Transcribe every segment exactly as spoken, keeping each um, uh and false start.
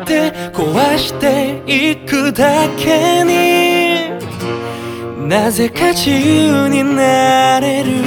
って壊していくだけになぜか自由になれる。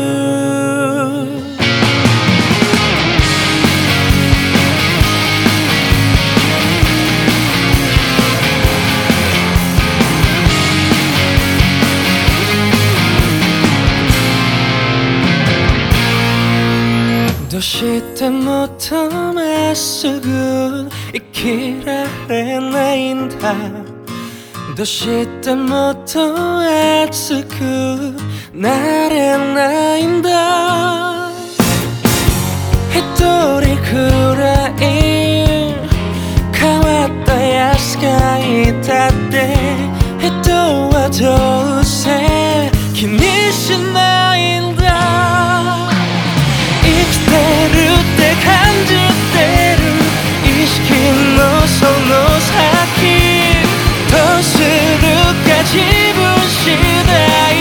どうしてもっとまっすぐ生きられないんだ。どうしてもっと熱くなれないんだ。一人くらい変わったやつがいたって人はどうせ気にしないんだ。生きてるって感じてる意識のその先どうするか自分次第。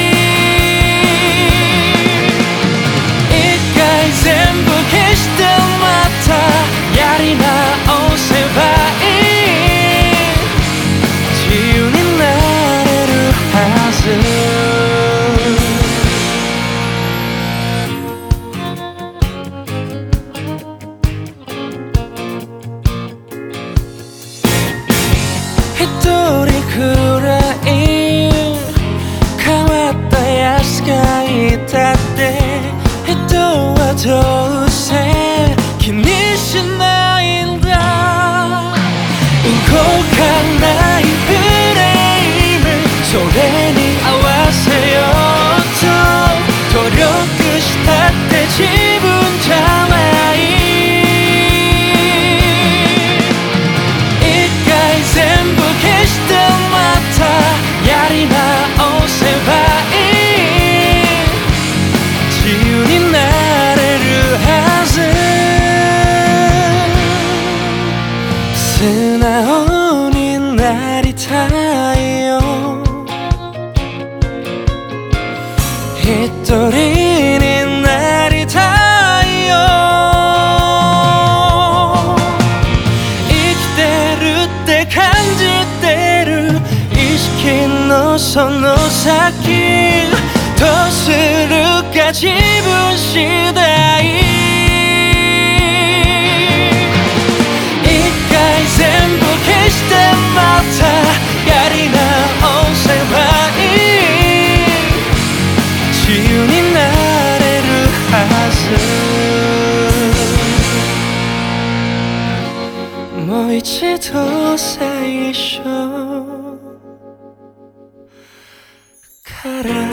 一回全部消してまたやり直せばいい。自由になれるはず。一人くらい変わったやつがいたって人はどうせ気にしないんだ。動かないフレームそれに合わせようと努力したって自分じゃない。全部消してまたやり直せばいい。自由になれるはず。素直になりたいよ。一人になりたいよ。感じてる意識のその先どうするか自分次第。一回全部消してまたやり直せばいい。自由になれるはず。もう一度最初から